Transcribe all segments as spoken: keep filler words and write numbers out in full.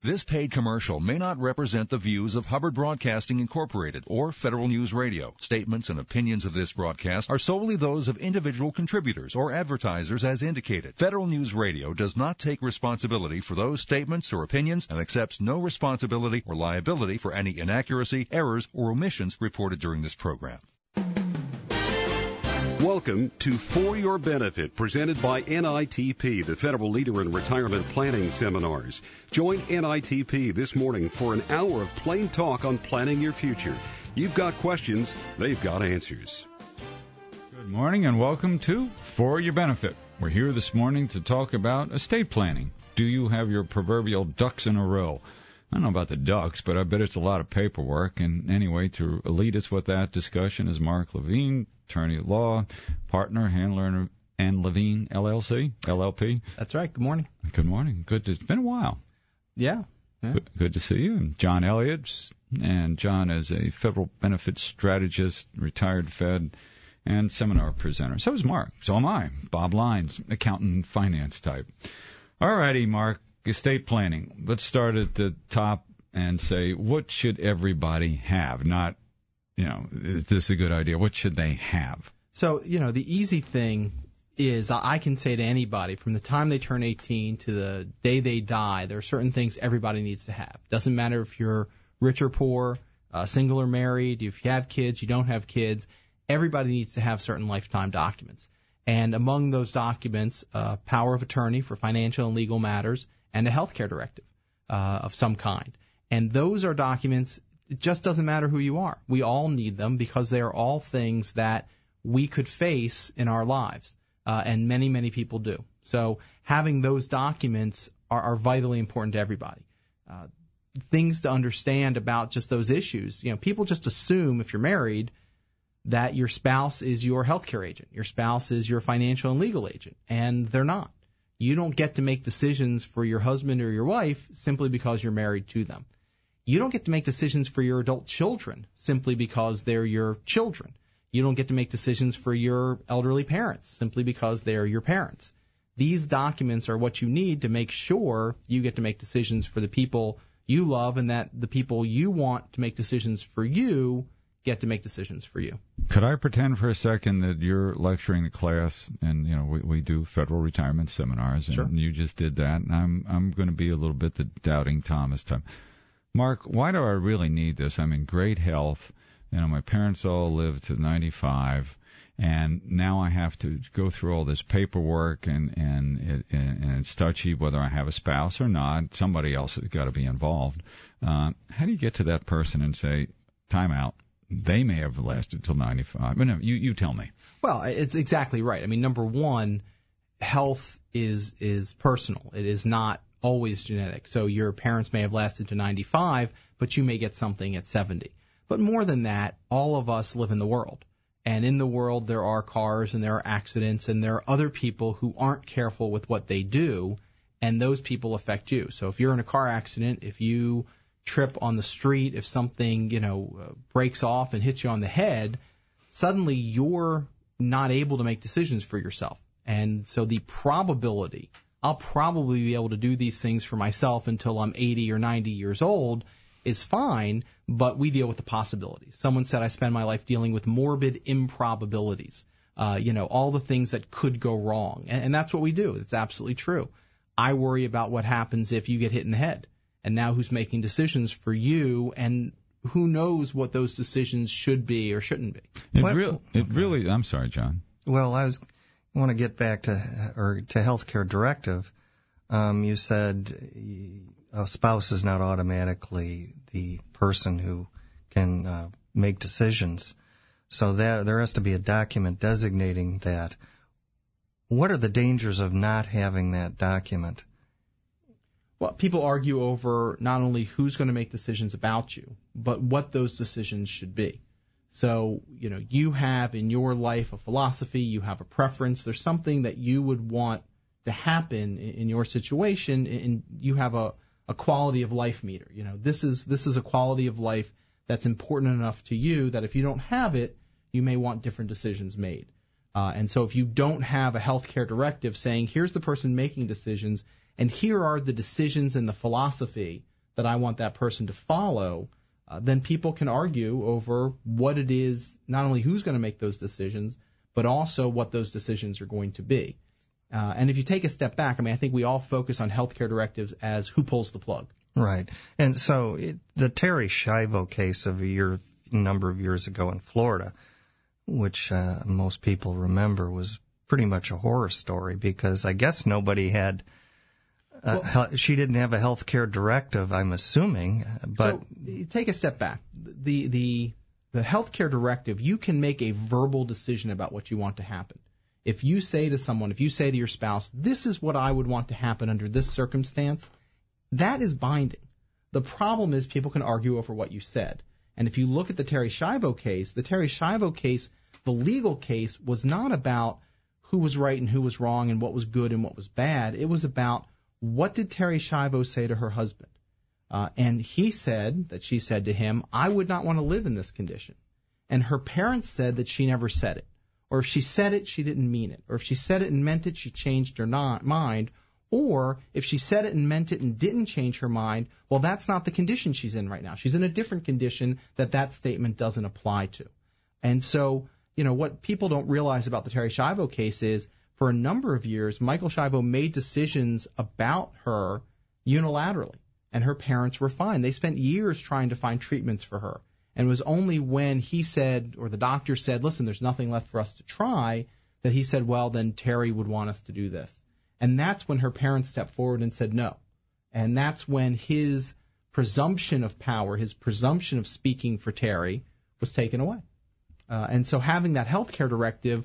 This paid commercial may not represent the views of Hubbard Broadcasting Incorporated or Federal News Radio. Statements and opinions of this broadcast are solely those of individual contributors or advertisers as indicated. Federal News Radio does not take responsibility for those statements or opinions and accepts no responsibility or liability for any inaccuracy, errors, or omissions reported during this program. Welcome to For Your Benefit, presented by N I T P, the federal leader in retirement planning seminars. Join N I T P this morning for an hour of plain talk on planning your future. You've got questions, they've got answers. Good morning and welcome to For Your Benefit. We're here this morning to talk about estate planning. Do you have your proverbial ducks in a row? I don't know about the ducks, but I bet it's a lot of paperwork. And anyway, to lead us with that discussion is Mark Levine, attorney at law, partner, Handler and Levine, L L C, L L P. That's right. Good morning. Good morning. Good. To, it's been a while. Yeah. yeah. Good, good to see you. And John Elliott, and John is a federal benefits strategist, retired Fed, and seminar presenter. So is Mark. So am I. Bob Lyons, accountant and finance type. All righty, Mark. Estate planning. Let's start at the top and say, what should everybody have? Not, you know, is this a good idea? What should they have? So, you know, the easy thing is I can say to anybody from the time they turn eighteen to the day they die, there are certain things everybody needs to have. Doesn't matter if you're rich or poor, uh, single or married, if you have kids, you don't have kids. Everybody needs to have certain lifetime documents. And among those documents, uh, power of attorney for financial and legal matters, and a healthcare directive uh, of some kind. And those are documents, it just doesn't matter who you are. We all need them because they are all things that we could face in our lives, uh, and many, many people do. So having those documents are, are vitally important to everybody. Uh, things to understand about just those issues. You know, people just assume if you're married that your spouse is your healthcare agent, your spouse is your financial and legal agent, and they're not. You don't get to make decisions for your husband or your wife simply because you're married to them. You don't get to make decisions for your adult children simply because they're your children. You don't get to make decisions for your elderly parents simply because they're your parents. These documents are what you need to make sure you get to make decisions for the people you love and that the people you want to make decisions for you get to make decisions for you. Could I pretend for a second that you're lecturing the class, and you know we, we do federal retirement seminars, and sure. you just did that, and I'm I'm going to be a little bit the doubting Thomas type. Mark, why do I really need this? I'm in great health. You know, my parents all lived to ninety-five, and now I have to go through all this paperwork, and and, it, and, and it's touchy whether I have a spouse or not. Somebody else has got to be involved. Uh, how do you get to that person and say, time out? They may have lasted till ninety-five. But no, you, you tell me. Well, it's exactly right. I mean, number one, health is is personal. It is not always genetic. So your parents may have lasted to ninety-five, but you may get something at seventy. But more than that, all of us live in the world. And in the world, there are cars and there are accidents and there are other people who aren't careful with what they do, and those people affect you. So if you're in a car accident, if you trip on the street, if something, you know, uh, breaks off and hits you on the head, suddenly you're not able to make decisions for yourself. And so the probability, I'll probably be able to do these things for myself until I'm eighty or ninety years old, is fine, but we deal with the possibilities. Someone said I spend my life dealing with morbid improbabilities, uh, you know, all the things that could go wrong. And, and that's what we do. It's absolutely true. I worry about what happens if you get hit in the head. And now who's making decisions for you, and who knows what those decisions should be or shouldn't be. It, real, it really, I'm sorry, John. Well, I was I want to get back to or to healthcare directive. Um, you said a spouse is not automatically the person who can uh, make decisions. So that there has to be a document designating that. What are the dangers of not having that document? Well, people argue over not only who's going to make decisions about you, but what those decisions should be. So, you know, you have in your life a philosophy, you have a preference, there's something that you would want to happen in, in your situation, and you have a, a quality of life meter. You know, this is this is a quality of life that's important enough to you that if you don't have it, you may want different decisions made. Uh, and so if you don't have a healthcare directive saying, here's the person making decisions, and here are the decisions and the philosophy that I want that person to follow, uh, then people can argue over what it is, not only who's going to make those decisions, but also what those decisions are going to be. Uh, and if you take a step back, I mean, I think we all focus on healthcare directives as who pulls the plug. Right. And so it, the Terri Schiavo case of a year, number of years ago in Florida, which uh, most people remember, was pretty much a horror story because I guess nobody had, uh, well, she didn't have a health care directive, I'm assuming. But so take a step back. The, the, the health care directive, you can make a verbal decision about what you want to happen. If you say to someone, if you say to your spouse, this is what I would want to happen under this circumstance, that is binding. The problem is people can argue over what you said. And if you look at the Terri Schiavo case, the Terri Schiavo case, the legal case was not about who was right and who was wrong and what was good and what was bad. It was about what did Terri Schiavo say to her husband. Uh, and he said that she said to him, I would not want to live in this condition. And her parents said that she never said it. Or if she said it, she didn't mean it. Or if she said it and meant it, she changed her not mind. Or if she said it and meant it and didn't change her mind, well, that's not the condition she's in right now. She's in a different condition that that statement doesn't apply to. And so, you know, what people don't realize about the Terri Schiavo case is for a number of years, Michael Schiavo made decisions about her unilaterally, and her parents were fine. They spent years trying to find treatments for her. And it was only when he said, or the doctor said, listen, there's nothing left for us to try, that he said, well, then Terri would want us to do this. And that's when her parents stepped forward and said no. And that's when his presumption of power, his presumption of speaking for Terri, was taken away. Uh, and so having that health care directive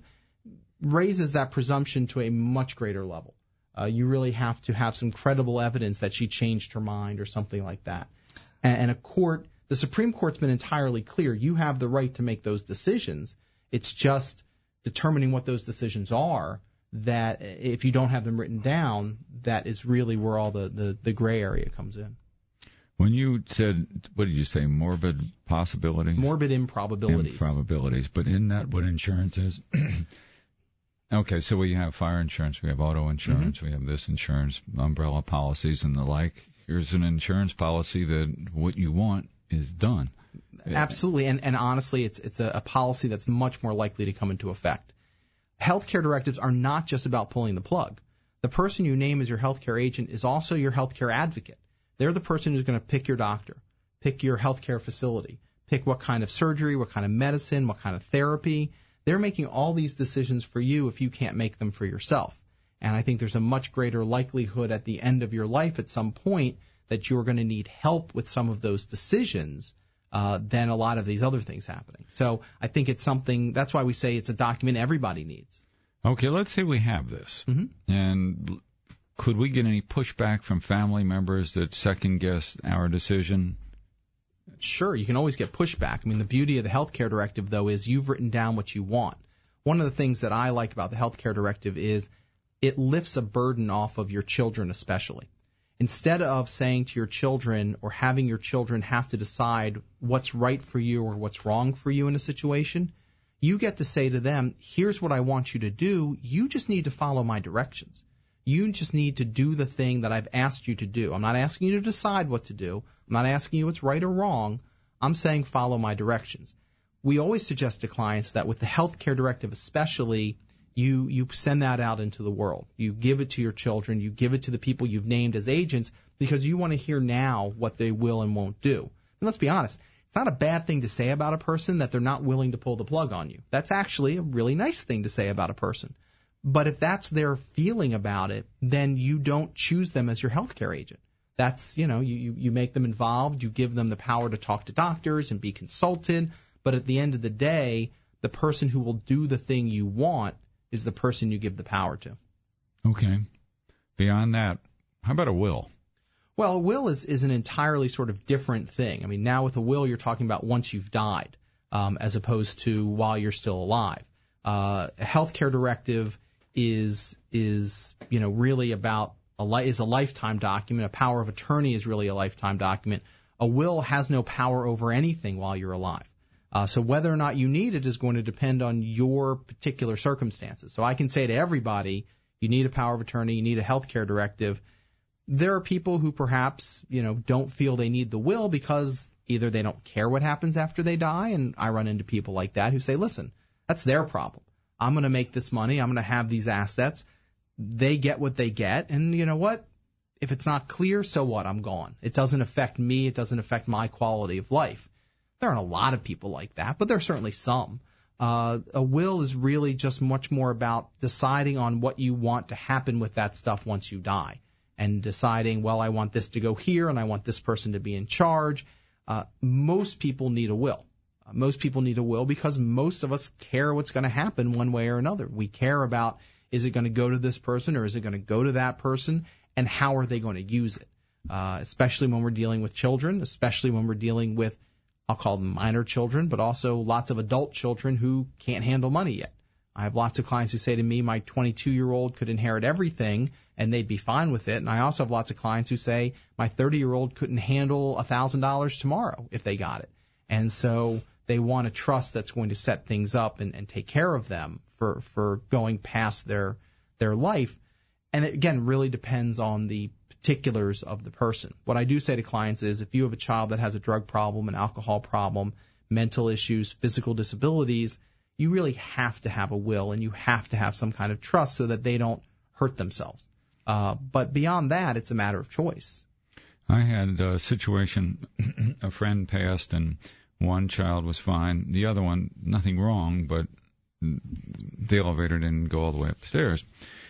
raises that presumption to a much greater level. Uh, you really have to have some credible evidence that she changed her mind or something like that. And, and a court, the Supreme Court's been entirely clear. You have the right to make those decisions. It's just determining what those decisions are that if you don't have them written down, that is really where all the, the, the gray area comes in. When you said, what did you say, morbid possibilities? Morbid improbabilities. Improbabilities. But isn't that what insurance is? Okay, so we have fire insurance, we have auto insurance, mm-hmm. we have this insurance, umbrella policies and the like. Here's an insurance policy that what you want is done. Absolutely, and, and honestly, it's it's a, a policy that's much more likely to come into effect. Healthcare directives are not just about pulling the plug. The person you name as your healthcare agent is also your healthcare advocate. They're the person who's going to pick your doctor, pick your healthcare facility, pick what kind of surgery, what kind of medicine, what kind of therapy. They're making all these decisions for you if you can't make them for yourself. And I think there's a much greater likelihood at the end of your life at some point that you're going to need help with some of those decisions uh, than a lot of these other things happening. So I think it's something, that's why we say it's a document everybody needs. Okay, let's say we have this. Mm-hmm. And could we get any pushback from family members that second-guess our decision? Sure, you can always get pushback. I mean, the beauty of the healthcare directive, though, is you've written down what you want. One of the things that I like about the healthcare directive is it lifts a burden off of your children especially. Instead of saying to your children or having your children have to decide what's right for you or what's wrong for you in a situation, you get to say to them, here's what I want you to do. You just need to follow my directions. You just need to do the thing that I've asked you to do. I'm not asking you to decide what to do. I'm not asking you what's right or wrong. I'm saying follow my directions. We always suggest to clients that with the healthcare directive especially, you you send that out into the world. You give it to your children. You give it to the people you've named as agents because you want to hear now what they will and won't do. And let's be honest, it's not a bad thing to say about a person that they're not willing to pull the plug on you. That's actually a really nice thing to say about a person. But if that's their feeling about it, then you don't choose them as your healthcare agent. That's, you know, you, you, you make them involved, you give them the power to talk to doctors and be consulted, but at the end of the day, the person who will do the thing you want is the person you give the power to. Okay. Beyond that, how about a will? Well, a will is, is an entirely sort of different thing. I mean, now with a will, you're talking about once you've died, um, as opposed to while you're still alive. Uh, a healthcare directive is is you know really about a li- is a lifetime document. A power of attorney is really a lifetime document. A will has no power over anything while you're alive. Uh, so whether or not you need it is going to depend on your particular circumstances. So I can say to everybody, you need a power of attorney, you need a healthcare directive. There are people who perhaps, you know, don't feel they need the will because either they don't care what happens after they die, and I run into people like that who say, listen, that's their problem. I'm going to make this money. I'm going to have these assets. They get what they get, and you know what? If it's not clear, so what? I'm gone. It doesn't affect me. It doesn't affect my quality of life. There aren't a lot of people like that, but there are certainly some. Uh, a will is really just much more about deciding on what you want to happen with that stuff once you die, and deciding, well, I want this to go here, and I want this person to be in charge. Uh, most people need a will. Uh, most people need a will because most of us care what's going to happen one way or another. We care about, is it going to go to this person or is it going to go to that person, and how are they going to use it, uh, especially when we're dealing with children, especially when we're dealing with, I'll call them minor children, but also lots of adult children who can't handle money yet. I have lots of clients who say to me, my twenty-two-year-old could inherit everything and they'd be fine with it. And I also have lots of clients who say my thirty-year-old couldn't handle one thousand dollars tomorrow if they got it. And so they want a trust that's going to set things up and, and take care of them for, for going past their their life. And it, again, really depends on the particulars of the person. What I do say to clients is if you have a child that has a drug problem, an alcohol problem, mental issues, physical disabilities, you really have to have a will and you have to have some kind of trust so that they don't hurt themselves. Uh, but beyond that, it's a matter of choice. I had a situation, a friend passed and one child was fine. The other one, nothing wrong, but the elevator didn't go all the way upstairs.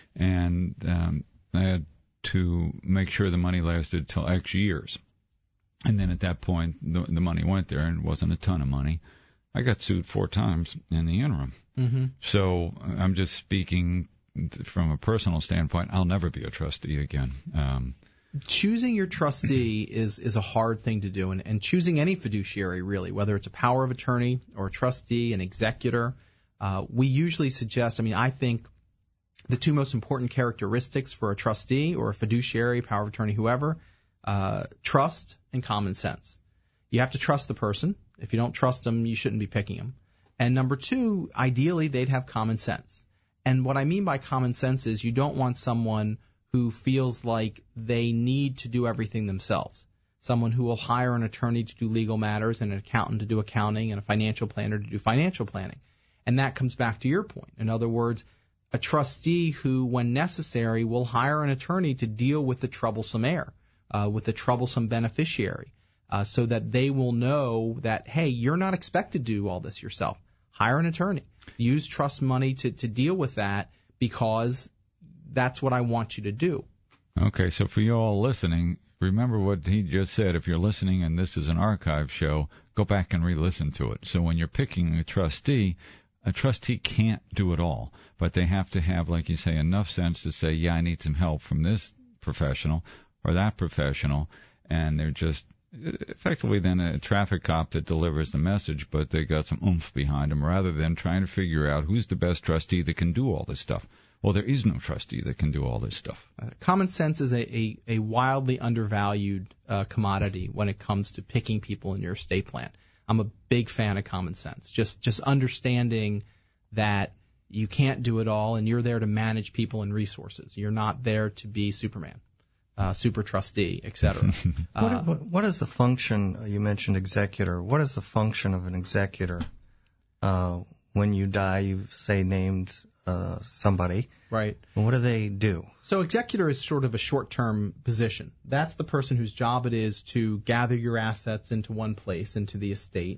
And um, I had to make sure the money lasted till X years. And then at that point, the, the money went there, and it wasn't a ton of money. I got sued four times in the interim. Mm-hmm. So I'm just speaking from a personal standpoint. I'll never be a trustee again. Um, choosing your trustee is, is a hard thing to do, and, and choosing any fiduciary, really, whether it's a power of attorney or a trustee, an executor, uh, we usually suggest, I mean, I think the two most important characteristics for a trustee or a fiduciary, power of attorney, whoever, uh, trust and common sense. You have to trust the person. If you don't trust them, you shouldn't be picking them. And number two, ideally, they'd have common sense. And what I mean by common sense is you don't want someone who feels like they need to do everything themselves. Someone who will hire an attorney to do legal matters and an accountant to do accounting and a financial planner to do financial planning. And that comes back to your point. In other words, a trustee who, when necessary, will hire an attorney to deal with the troublesome heir, uh, with the troublesome beneficiary, uh, so that they will know that, hey, you're not expected to do all this yourself. Hire an attorney. Use trust money to, to deal with that because that's what I want you to do. Okay, so for you all listening, remember what he just said. If you're listening and this is an archive show, go back and re-listen to it. So when you're picking a trustee, a trustee can't do it all, but they have to have, like you say, enough sense to say, yeah, I need some help from this professional or that professional, and they're just effectively then a traffic cop that delivers the message, but they got some oomph behind them rather than trying to figure out who's the best trustee that can do all this stuff. Well, there is no trustee that can do all this stuff. Uh, common sense is a, a, a wildly undervalued uh, commodity when it comes to picking people in your estate plan. I'm a big fan of common sense. Just just understanding that you can't do it all, and you're there to manage people and resources. You're not there to be Superman, uh, super trustee, et cetera. uh, what, what, what is the function? You mentioned executor. What is the function of an executor? Uh, when you die, you say named uh, somebody. Right. And what do they do? So executor is sort of a short-term position. That's the person whose job it is to gather your assets into one place, into the estate,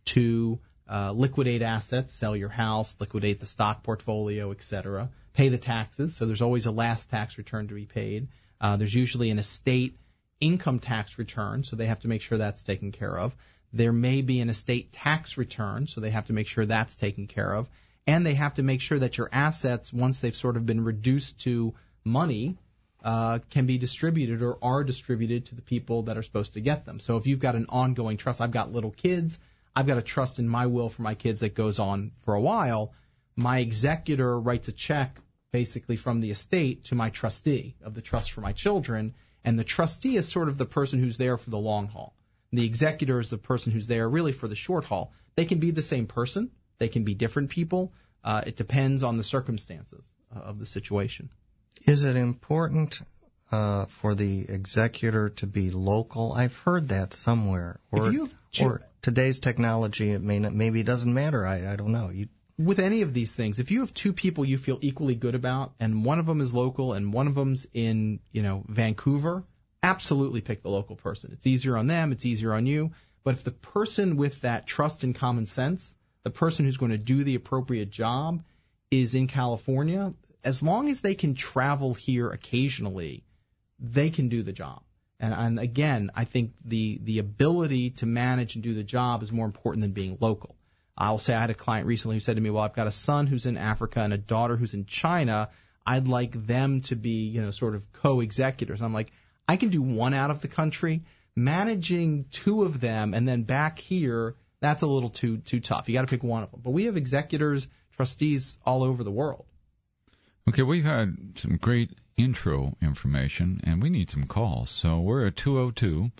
to uh, liquidate assets, sell your house, liquidate the stock portfolio, et cetera, pay the taxes. So there's always a last tax return to be paid. Uh, there's usually an estate income tax return, so they have to make sure that's taken care of. There may be an estate tax return, so they have to make sure that's taken care of. And they have to make sure that your assets, once they've sort of been reduced to money, uh, can be distributed or are distributed to the people that are supposed to get them. So if you've got an ongoing trust, I've got little kids, I've got a trust in my will for my kids that goes on for a while. My executor writes a check basically from the estate to my trustee of the trust for my children, and the trustee is sort of the person who's there for the long haul. The executor is the person who's there really for the short haul. They can be the same person. They can be different people. Uh, it depends on the circumstances uh, of the situation. Is it important uh, for the executor to be local? I've heard that somewhere. Or, if you or today's technology, it may not, maybe it doesn't matter. I, I don't know. You, with any of these things, if you have two people you feel equally good about, and one of them is local and one of them's in, you know, Vancouver, absolutely pick the local person. It's easier on them. It's easier on you. But if the person with that trust and common sense, the person who's going to do the appropriate job, is in California, as long as they can travel here occasionally, they can do the job. And, and again, I think the, the ability to manage and do the job is more important than being local. I'll say I had a client recently who said to me, well, I've got a son who's in Africa and a daughter who's in China. I'd like them to be, you know, sort of co-executors. I'm like, I can do one out of the country. Managing two of them and then back here, that's a little too too tough. You got to pick one of them. But we have executors, trustees all over the world. Okay, we've had some great intro information, and we need some calls. So we're at two oh two,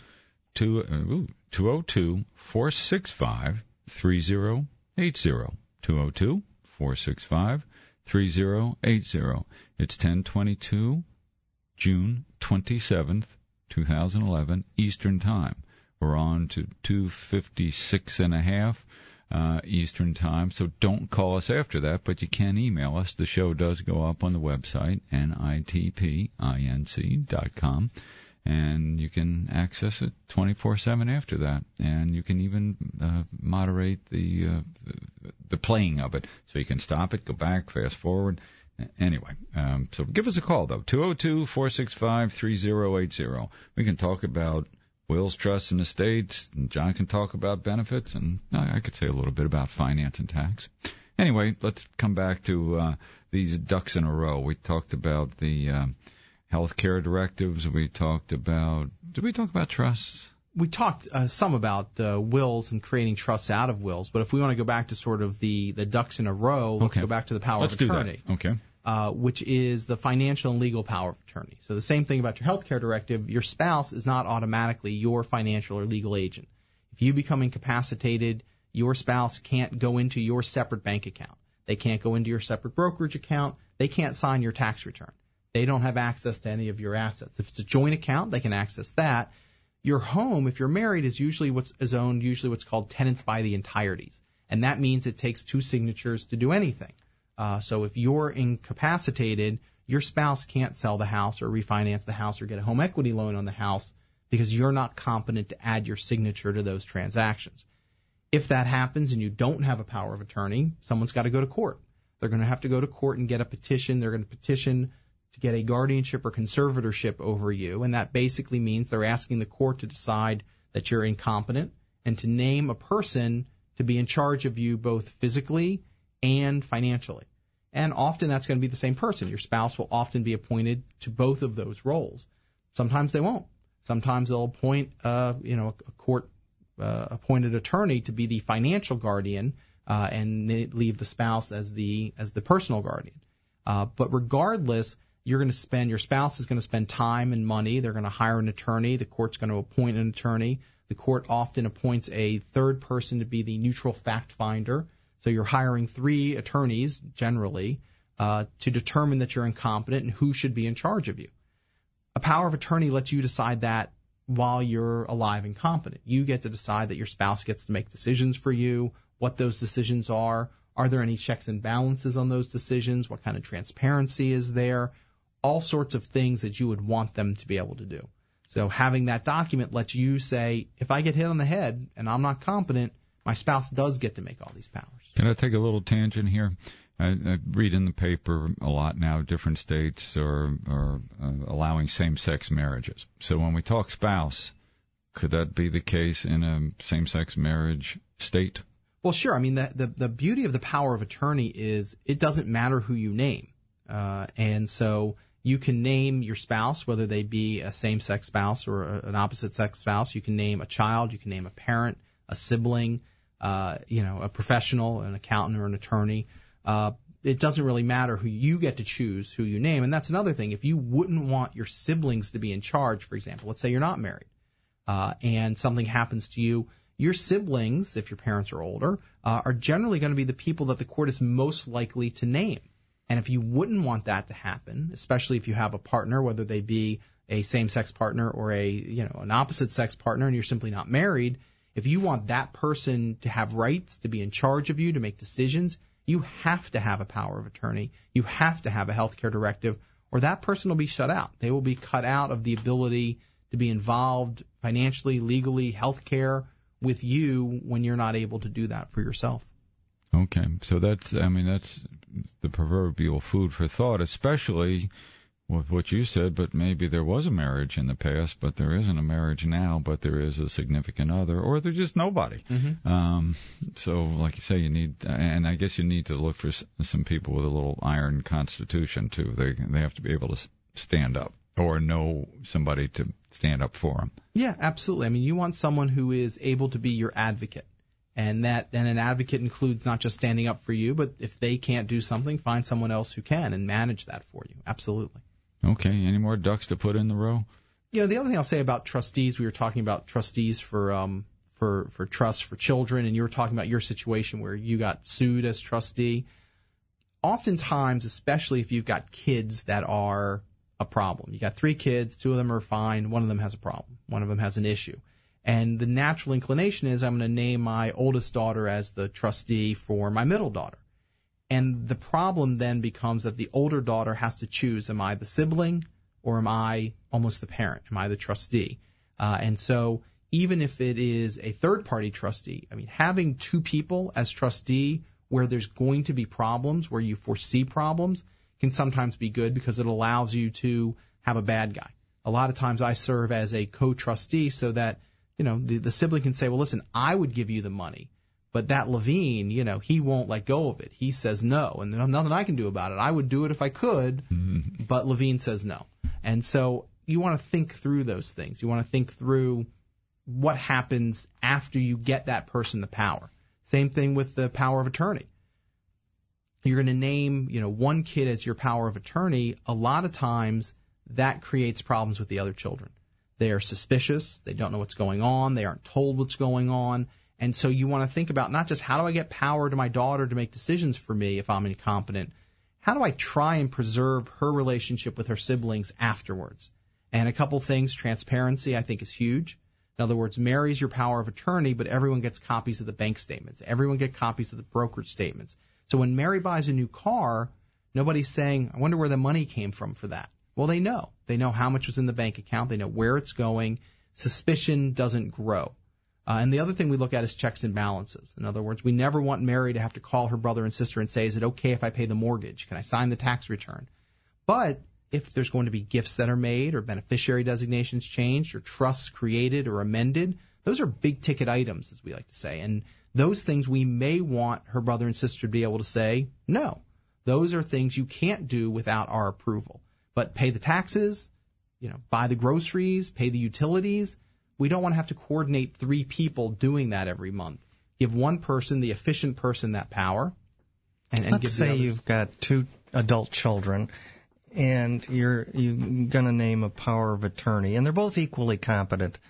four six five, three oh eight oh. two oh two, four six five, three oh eight oh. It's ten twenty-two, June twenty-seventh, two thousand eleven, Eastern Time. We're on to two fifty-six and a half uh, Eastern Time, so don't call us after that, but you can email us. The show does go up on the website, N I T P I N C dot com, and you can access it twenty-four seven after that, and you can even uh, moderate the, uh, the playing of it, so you can stop it, go back, fast forward. Anyway, um, so give us a call, though, two oh two, four six five, three oh eight oh. We can talk about wills, trusts, and estates, and John can talk about benefits, and I could say a little bit about finance and tax. Anyway, let's come back to uh, these ducks in a row. We talked about the uh, health care directives. We talked about, did we talk about trusts? We talked uh, some about uh, wills and creating trusts out of wills, but if we want to go back to sort of the, the ducks in a row, let's okay. go back to the power let's of attorney. Do that. Okay. Uh, which is the financial and legal power of attorney. So the same thing about your health care directive, your spouse is not automatically your financial or legal agent. If you become incapacitated, your spouse can't go into your separate bank account. They can't go into your separate brokerage account. They can't sign your tax return. They don't have access to any of your assets. If it's a joint account, they can access that. Your home, if you're married, is usually what's is owned, usually what's called tenants by the entireties. And that means it takes two signatures to do anything. Uh, so if you're incapacitated, your spouse can't sell the house or refinance the house or get a home equity loan on the house because you're not competent to add your signature to those transactions. If that happens and you don't have a power of attorney, someone's got to go to court. They're going to have to go to court and get a petition. They're going to petition to get a guardianship or conservatorship over you, and that basically means they're asking the court to decide that you're incompetent and to name a person to be in charge of you both physically and financially. And often that's going to be the same person. Your spouse will often be appointed to both of those roles. Sometimes they won't. Sometimes they'll appoint, uh, you know, a court uh, appointed attorney to be the financial guardian uh, and leave the spouse as the as the personal guardian. Uh, but regardless, you're going to spend your spouse is going to spend time and money. They're going to hire an attorney. The court's going to appoint an attorney. The court often appoints a third person to be the neutral fact finder. So you're hiring three attorneys, generally, uh, to determine that you're incompetent and who should be in charge of you. A power of attorney lets you decide that while you're alive and competent. You get to decide that your spouse gets to make decisions for you, what those decisions are. Are there any checks and balances on those decisions? What kind of transparency is there? All sorts of things that you would want them to be able to do. So having that document lets you say, if I get hit on the head and I'm not competent, my spouse does get to make all these powers. Can I take a little tangent here? I, I read in the paper a lot now, different states are, are uh, allowing same-sex marriages. So when we talk spouse, could that be the case in a same-sex marriage state? Well, sure. I mean, the, the, the beauty of the power of attorney is it doesn't matter who you name. Uh, and so you can name your spouse, whether they be a same-sex spouse or a, an opposite-sex spouse. You can name a child. You can name a parent, a sibling, uh, you know, a professional, an accountant or an attorney. Uh, it doesn't really matter who you get to choose who you name. And that's another thing. If you wouldn't want your siblings to be in charge, for example, let's say you're not married uh, and something happens to you, your siblings, if your parents are older, uh, are generally going to be the people that the court is most likely to name. And if you wouldn't want that to happen, especially if you have a partner, whether they be a same-sex partner or a, you know, an opposite-sex partner and you're simply not married, if you want that person to have rights, to be in charge of you, to make decisions, you have to have a power of attorney. You have to have a health care directive, or that person will be shut out. They will be cut out of the ability to be involved financially, legally, health care with you when you're not able to do that for yourself. Okay, so that's, I mean, that's the proverbial food for thought, especially with what you said, but maybe there was a marriage in the past, but there isn't a marriage now, but there is a significant other, or there's just nobody. Mm-hmm. Um, so, like you say, you need, and I guess you need to look for some people with a little iron constitution, too. They they have to be able to stand up or know somebody to stand up for them. Yeah, absolutely. I mean, you want someone who is able to be your advocate. And that and an advocate includes not just standing up for you, but if they can't do something, find someone else who can and manage that for you. Absolutely. Okay. Any more ducks to put in the row? You know, the other thing I'll say about trustees, we were talking about trustees for um for for trusts for children, and you were talking about your situation where you got sued as trustee. Oftentimes, especially if you've got kids that are a problem, you got three kids, two of them are fine, one of them has a problem, one of them has an issue. And the natural inclination is I'm going to name my oldest daughter as the trustee for my middle daughter. And the problem then becomes that the older daughter has to choose, am I the sibling or am I almost the parent? Am I the trustee? Uh, and so even if it is a third-party trustee, I mean, having two people as trustee where there's going to be problems, where you foresee problems, can sometimes be good because it allows you to have a bad guy. A lot of times I serve as a co-trustee so that, you know, the, the sibling can say, well, listen, I would give you the money. But that Levine, you know, he won't let go of it. He says no, and there's nothing I can do about it. I would do it if I could, mm-hmm. but Levine says no. And so you want to think through those things. You want to think through what happens after you get that person the power. Same thing with the power of attorney. You're going to name, you know, one kid as your power of attorney. A lot of times that creates problems with the other children. They are suspicious. They don't know what's going on. They aren't told what's going on. And so you want to think about not just how do I get power to my daughter to make decisions for me if I'm incompetent, how do I try and preserve her relationship with her siblings afterwards? And a couple things, transparency I think is huge. In other words, Mary's your power of attorney, but everyone gets copies of the bank statements. Everyone gets copies of the brokerage statements. So when Mary buys a new car, nobody's saying, I wonder where the money came from for that. Well, they know. They know how much was in the bank account. They know where it's going. Suspicion doesn't grow. Uh, and the other thing we look at is checks and balances. In other words, we never want Mary to have to call her brother and sister and say, is it okay if I pay the mortgage? Can I sign the tax return? But if there's going to be gifts that are made or beneficiary designations changed or trusts created or amended, those are big ticket items, as we like to say. And those things we may want her brother and sister to be able to say, no, those are things you can't do without our approval. But pay the taxes, you know, buy the groceries, pay the utilities. We don't want to have to coordinate three people doing that every month. Give one person, the efficient person, that power. And, and Let's give say you've got two adult children, and you're you're going to name a power of attorney, and they're both equally competent,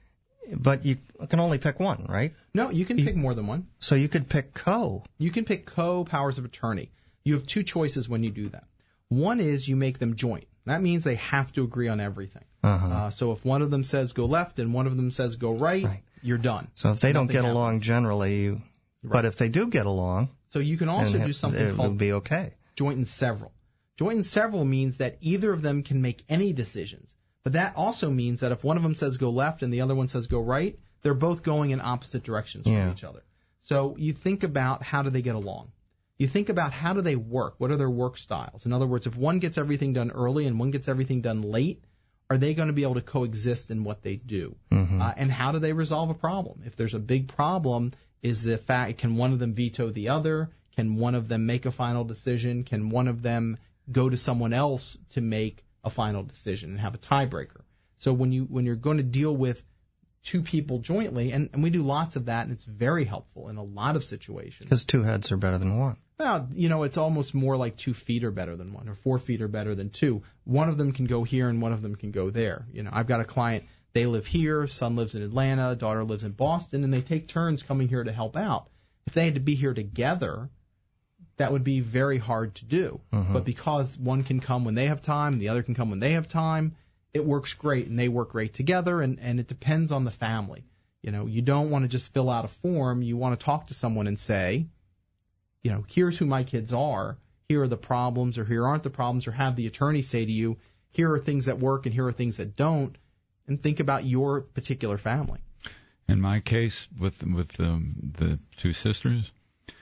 but you can only pick one, right? No, you can you, pick more than one. So you could pick co. You can pick co-powers of attorney. You have two choices when you do that. One is you make them joint. That means they have to agree on everything. Uh-huh. Uh, so if one of them says go left and one of them says go right, right. you're done. So if they Nothing don't get happens. along generally, you, right. but if they do get along, so you can also do something it called would be okay. joint and several. Joint and several means that either of them can make any decisions. But that also means that if one of them says go left and the other one says go right, they're both going in opposite directions from yeah. each other. So you think about how do they get along. You think about how do they work? What are their work styles? In other words, if one gets everything done early and one gets everything done late, are they going to be able to coexist in what they do? Mm-hmm. Uh, and how do they resolve a problem? If there's a big problem, is the fact, can one of them veto the other? Can one of them make a final decision? Can one of them go to someone else to make a final decision and have a tiebreaker? So when you when you're going to deal with two people jointly, and, and we do lots of that, and it's very helpful in a lot of situations. Because two heads are better than one. Well, you know, it's almost more like two feet are better than one, or four feet are better than two. One of them can go here and one of them can go there. You know, I've got a client, they live here, son lives in Atlanta, daughter lives in Boston, and they take turns coming here to help out. If they had to be here together, that would be very hard to do. Mm-hmm. But because one can come when they have time and the other can come when they have time, it works great, and they work great together, and, and it depends on the family. You know, you don't want to just fill out a form. You want to talk to someone and say, you know, here's who my kids are. Here are the problems, or here aren't the problems, or have the attorney say to you, here are things that work and here are things that don't, and think about your particular family. In my case, with with the, the two sisters,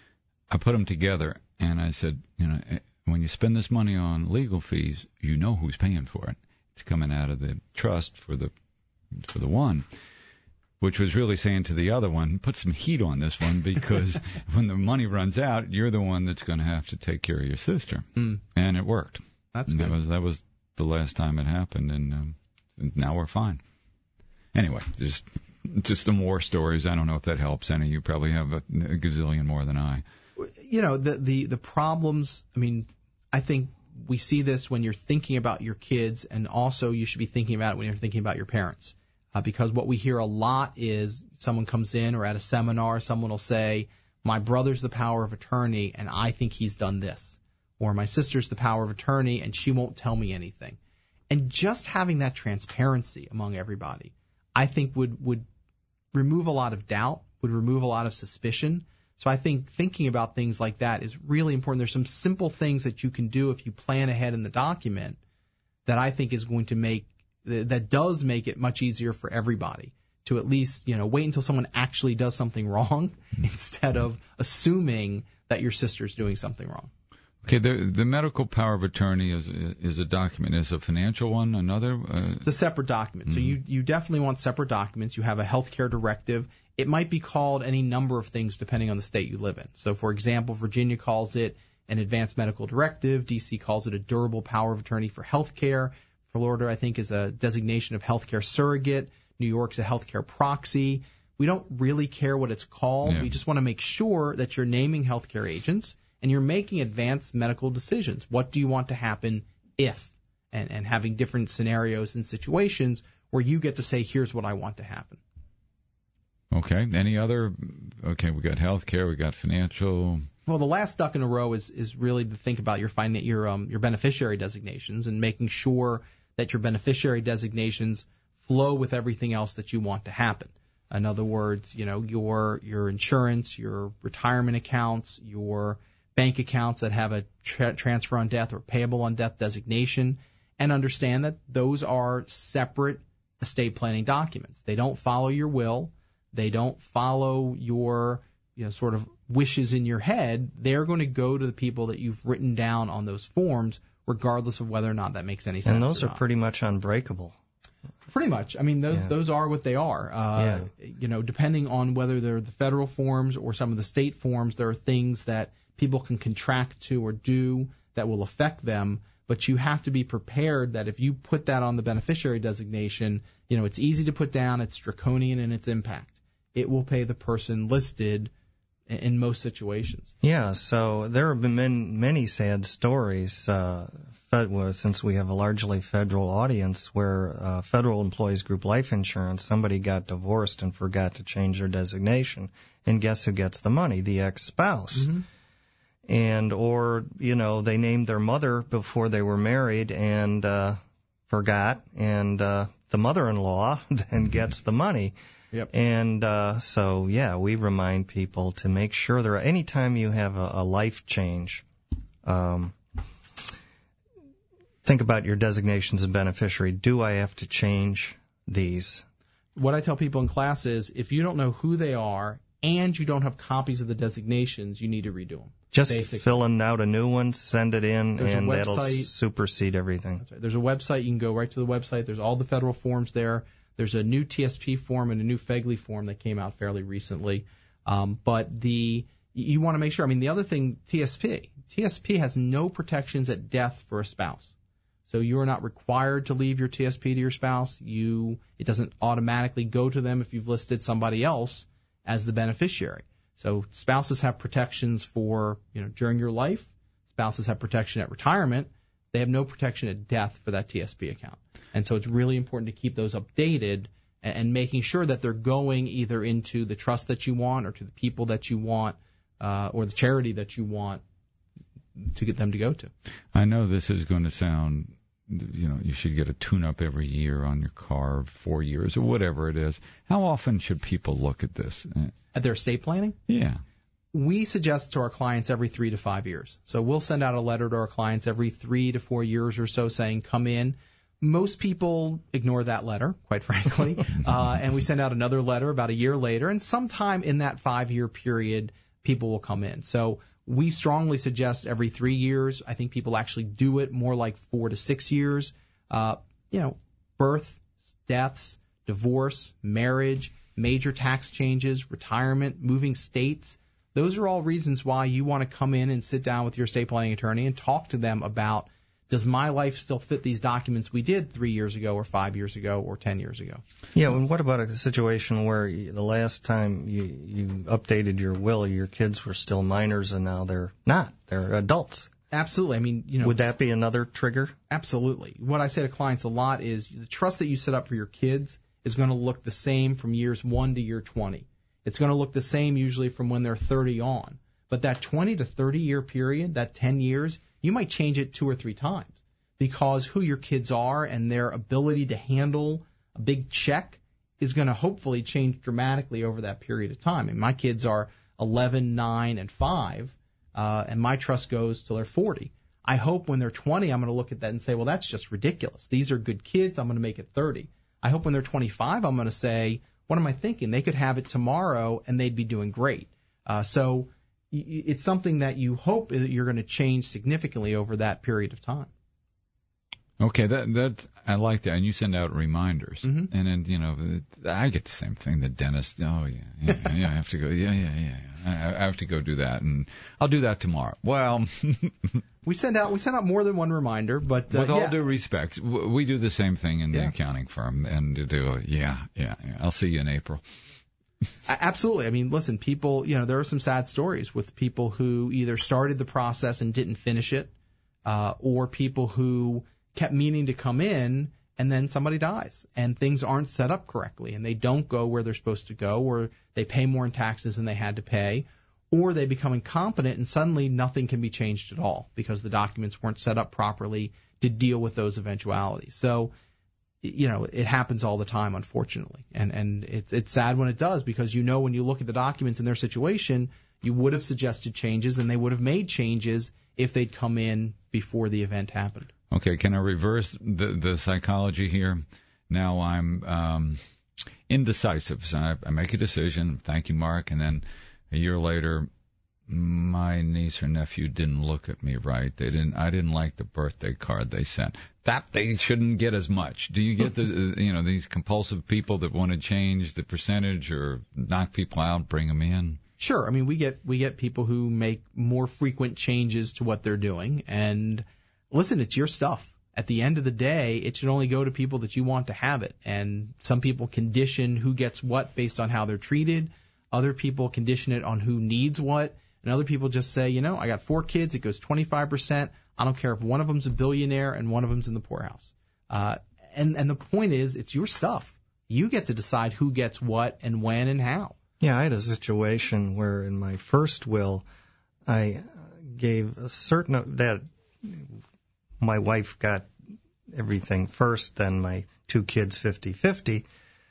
I put them together, and I said, you know, when you spend this money on legal fees, you know who's paying for it. It's coming out of the trust for the for the one, which was really saying to the other one, put some heat on this one, because when the money runs out, you're the one that's going to have to take care of your sister. Mm. And it worked. That's and good. That was that was the last time it happened, and, um, and now we're fine. Anyway, there's just some war stories. I don't know if that helps any. You probably have a, a gazillion more than I. You know, the, the, the problems, I mean, I think we see this when you're thinking about your kids, and also you should be thinking about it when you're thinking about your parents. Uh, because what we hear a lot is someone comes in, or at a seminar, someone will say, my brother's the power of attorney, and I think he's done this. Or my sister's the power of attorney, and she won't tell me anything. And just having that transparency among everybody, I think would, would remove a lot of doubt, would remove a lot of suspicion. So I think thinking about things like that is really important. There's some simple things that you can do if you plan ahead in the document that I think is going to make, that does make it much easier for everybody to at least, you know, wait until someone actually does something wrong instead of assuming that your sister's doing something wrong. Okay, the the medical power of attorney is is a document. Is a financial one another? Uh, it's a separate document. Mm-hmm. So you, you definitely want separate documents. You have a healthcare directive. It might be called any number of things depending on the state you live in. So, for example, Virginia calls it an advanced medical directive. D C calls it a durable power of attorney for healthcare. Florida, I think, is a designation of healthcare surrogate. New York's a healthcare proxy. We don't really care what it's called. Yeah. We just want to make sure that you're naming healthcare agents and you're making advanced medical decisions. What do you want to happen if? And, and having different scenarios and situations where you get to say, here's what I want to happen. Okay. Any other? Okay, we got healthcare, we got financial. Well, the last duck in a row is, is really to think about your fin- your um, your beneficiary designations and making sure that your beneficiary designations flow with everything else that you want to happen. In other words, you know, your your insurance, your retirement accounts, your bank accounts that have a tra- transfer on death or payable on death designation, and understand that those are separate estate planning documents. They don't follow your will. They don't follow your, you know, sort of wishes in your head. They're going to go to the people that you've written down on those forms, regardless of whether or not that makes any sense. And those or are not. pretty much unbreakable. Pretty much. I mean, those yeah. those are what they are. Uh, yeah. You know, depending on whether they're the federal forms or some of the state forms, there are things that people can contract to or do that will affect them. But you have to be prepared that if you put that on the beneficiary designation, you know, it's easy to put down, it's draconian in its impact. It will pay the person listed in most situations. Yeah, so there have been many, many sad stories, uh, fed, well, since we have a largely federal audience, where uh, federal employees group life insurance, somebody got divorced and forgot to change their designation, and guess who gets the money? The ex-spouse. Mm-hmm. And, or, you know, they named their mother before they were married and uh, forgot, and uh, the mother-in-law then gets the money. Yep. And uh, so, yeah, we remind people to make sure there. Anytime you have a, a life change, um, think about your designations of beneficiary. Do I have to change these? What I tell people in class is, if you don't know who they are and you don't have copies of the designations, you need to redo them. Just basically. Filling out a new one, send it in, There's and that'll supersede everything. That's right. There's a website. You can go right to the website. There's all the federal forms there. There's a new T S P form and a new FEGLI form that came out fairly recently. Um, but the you want to make sure. I mean, the other thing, T S P. T S P has no protections at death for a spouse. So you are not required to leave your T S P to your spouse. You It doesn't automatically go to them if you've listed somebody else as the beneficiary. So spouses have protections for, you know, during your life. Spouses have protection at retirement. They have no protection at death for that T S P account. And so it's really important to keep those updated and, and making sure that they're going either into the trust that you want or to the people that you want uh, or the charity that you want to get them to go to. I know this is going to sound you know, you should get a tune-up every year on your car, four years or whatever it is. How often should people look at this? At their estate planning? Yeah. We suggest to our clients every three to five years. So we'll send out a letter to our clients every three to four years or so saying, come in. Most people ignore that letter, quite frankly, uh, and we send out another letter about a year later, and sometime in that five-year period, people will come in. So we strongly suggest every three years. I think people actually do it more like four to six years. Uh, you know, birth, deaths, divorce, marriage, major tax changes, retirement, moving states. Those are all reasons why you want to come in and sit down with your estate planning attorney and talk to them about, does my life still fit these documents we did three years ago or five years ago or ten years ago? Yeah, and what about a situation where the last time you, you updated your will, your kids were still minors and now they're not. They're adults. Absolutely. I mean, you know. Would that be another trigger? Absolutely. What I say to clients a lot is the trust that you set up for your kids is going to look the same from years one to year twenty. It's going to look the same usually from when they're thirty on. But that twenty to thirty year period, that ten years, you might change it two or three times because who your kids are and their ability to handle a big check is going to hopefully change dramatically over that period of time. And my kids are eleven, nine, and five, uh, and my trust goes till they're forty. I hope when they're twenty, I'm going to look at that and say, well, that's just ridiculous. These are good kids. I'm going to make it thirty. I hope when they're twenty-five, I'm going to say, what am I thinking? They could have it tomorrow and they'd be doing great. Uh, so it's something that you hope that you're going to change significantly over that period of time. Okay, that that I like that, and you send out reminders, mm-hmm. and then you know I get the same thing. The dentist, oh yeah, yeah, yeah I have to go, yeah, yeah, yeah, yeah. I, I have to go do that, and I'll do that tomorrow. Well, we send out we send out more than one reminder, but uh, with all yeah. due respect, we do the same thing in the yeah. accounting firm, and do yeah, yeah, yeah. I'll see you in April. Absolutely. I mean, listen, people, you know, there are some sad stories with people who either started the process and didn't finish it, uh, or people who kept meaning to come in and then somebody dies and things aren't set up correctly and they don't go where they're supposed to go, or they pay more in taxes than they had to pay, or they become incompetent and suddenly nothing can be changed at all because the documents weren't set up properly to deal with those eventualities. So, you know, it happens all the time, unfortunately. And and it's it's sad when it does, because you know when you look at the documents in their situation, you would have suggested changes and they would have made changes if they'd come in before the event happened. Okay, can I reverse the the psychology here? Now I'm um, indecisive. So I, I make a decision. Thank you, Mark. And then a year later, my niece or nephew didn't look at me right. They didn't. I didn't like the birthday card they sent. That they shouldn't get as much. Do you get the you know these compulsive people that want to change the percentage or knock people out, bring them in? Sure. I mean, we get we get people who make more frequent changes to what they're doing. And listen, it's your stuff. At the end of the day, it should only go to people that you want to have it. And some people condition who gets what based on how they're treated. Other people condition it on who needs what. And other people just say, you know, I got four kids. It goes twenty-five percent. I don't care if one of them's a billionaire and one of them's in the poorhouse. Uh, and, and the point is, it's your stuff. You get to decide who gets what and when and how. Yeah, I had a situation where in my first will, I gave a certain that my wife got everything first, then my two kids fifty-fifty,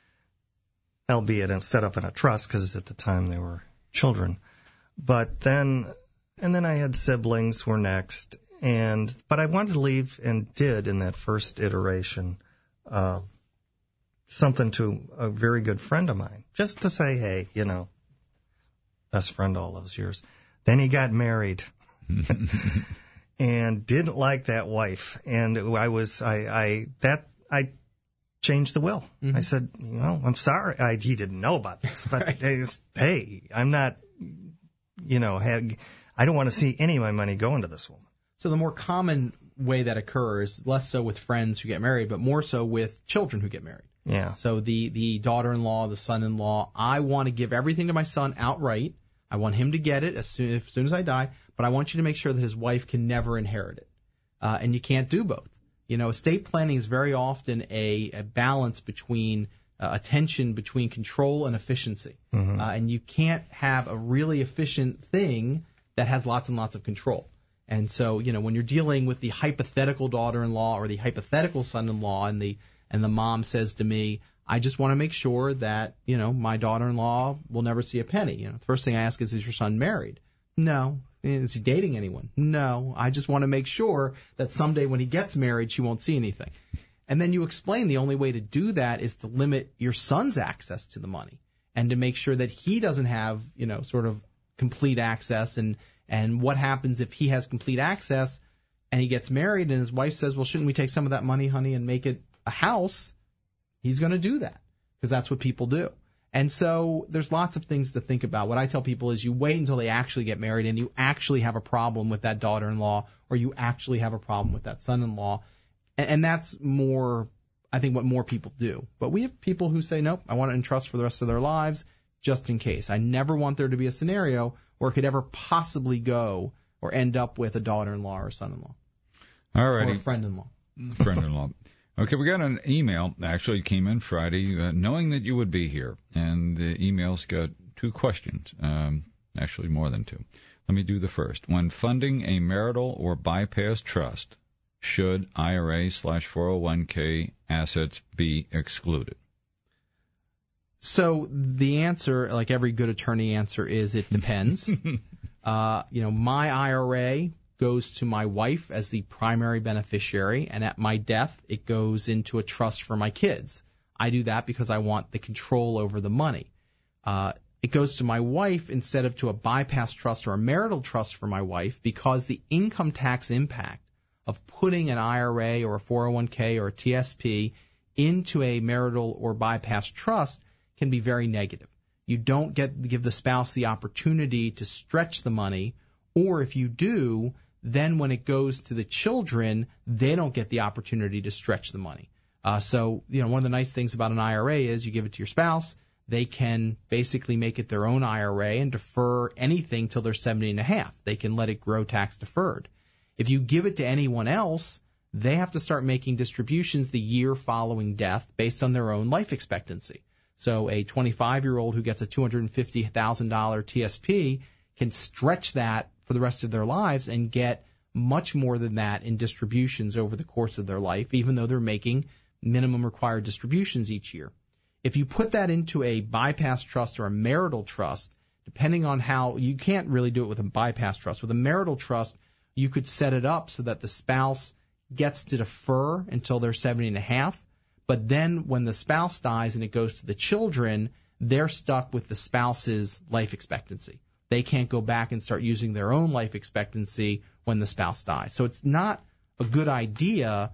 albeit set up in a trust because at the time they were children. But then, and then I had siblings were next, and but I wanted to leave and did in that first iteration uh, something to a very good friend of mine, just to say, hey, you know, best friend all those years. Then he got married. And didn't like that wife, and I was I I that I changed the will. Mm-hmm. I said, well, I'm sorry. I, he didn't know about this, but right. Hey, I'm not, you know, have, I don't want to see any of my money go into this woman. So the more common way that occurs, less so with friends who get married, but more so with children who get married. Yeah. So the the daughter-in-law, the son-in-law, I want to give everything to my son outright. I want him to get it as soon as, soon as I die, but I want you to make sure that his wife can never inherit it. Uh, and you can't do both. You know, estate planning is very often a, a balance between uh, a tension between control and efficiency. Mm-hmm. Uh, and you can't have a really efficient thing that has lots and lots of control. And so, you know, when you're dealing with the hypothetical daughter-in-law or the hypothetical son-in-law, and the and the mom says to me, I just want to make sure that, you know, my daughter-in-law will never see a penny. You know, the first thing I ask is, is your son married? No. Is he dating anyone? No. I just want to make sure that someday when he gets married, she won't see anything. And then you explain the only way to do that is to limit your son's access to the money and to make sure that he doesn't have, you know, sort of complete access. And, and what happens if he has complete access and he gets married and his wife says, well, shouldn't we take some of that money, honey, and make it a house? He's going to do that because that's what people do. And so there's lots of things to think about. What I tell people is you wait until they actually get married and you actually have a problem with that daughter-in-law or you actually have a problem with that son-in-law. And, and that's more, I think, what more people do. But we have people who say, nope, I want to entrust for the rest of their lives just in case. I never want there to be a scenario where it could ever possibly go or end up with a daughter-in-law or a son-in-law. All right. Or a friend-in-law. Friend-in-law. Okay, we got an email, actually came in Friday, uh, knowing that you would be here. And the email's got two questions, um, actually more than two. Let me do the first. When funding a marital or bypass trust, should I R A slash four oh one k assets be excluded? So the answer, like every good attorney answer, is it depends. uh, you know, my I R A goes to my wife as the primary beneficiary, and at my death, it goes into a trust for my kids. I do that because I want the control over the money. Uh, it goes to my wife instead of to a bypass trust or a marital trust for my wife because the income tax impact of putting an I R A or a four oh one k or a T S P into a marital or bypass trust can be very negative. You don't get give the spouse the opportunity to stretch the money, or if you do, then when it goes to the children, they don't get the opportunity to stretch the money. Uh, so, you know, one of the nice things about an I R A is you give it to your spouse, they can basically make it their own I R A and defer anything till they're seventy and a half. They can let it grow tax deferred. If you give it to anyone else, they have to start making distributions the year following death based on their own life expectancy. So a twenty-five-year-old who gets a two hundred fifty thousand dollars T S P can stretch that for the rest of their lives and get much more than that in distributions over the course of their life, even though they're making minimum required distributions each year. If you put that into a bypass trust or a marital trust, depending on how, you can't really do it with a bypass trust. With a marital trust, you could set it up so that the spouse gets to defer until they're seventy and a half, but then when the spouse dies and it goes to the children, they're stuck with the spouse's life expectancy. They can't go back and start using their own life expectancy when the spouse dies. So it's not a good idea